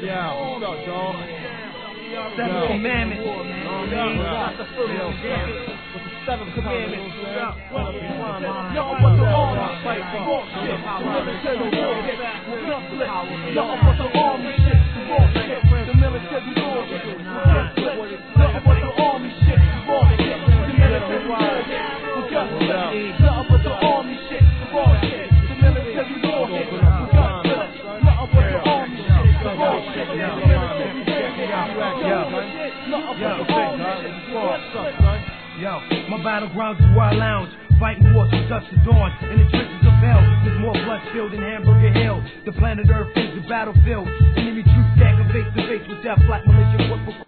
Yeah, what's up, dog? Seventh commandment. That's the first commandment. With the seventh commandment. Nothing but the army shit, raw shit. The military war hit. Nothing but the army shit, raw shit. The military war hit. Nothing but the army shit, raw shit. The military war hit. Nothing but the army shit, raw shit. The military war hit. Nothing but the army shit, raw shit. The military war hit. Yo, my battlegrounds is where I lounge, fighting wars from dusk to dawn. In the trenches of hell, there's more blood spilled than Hamburger Hill. The planet Earth is the battlefield. Enemy troops stacking face to face with death like militia.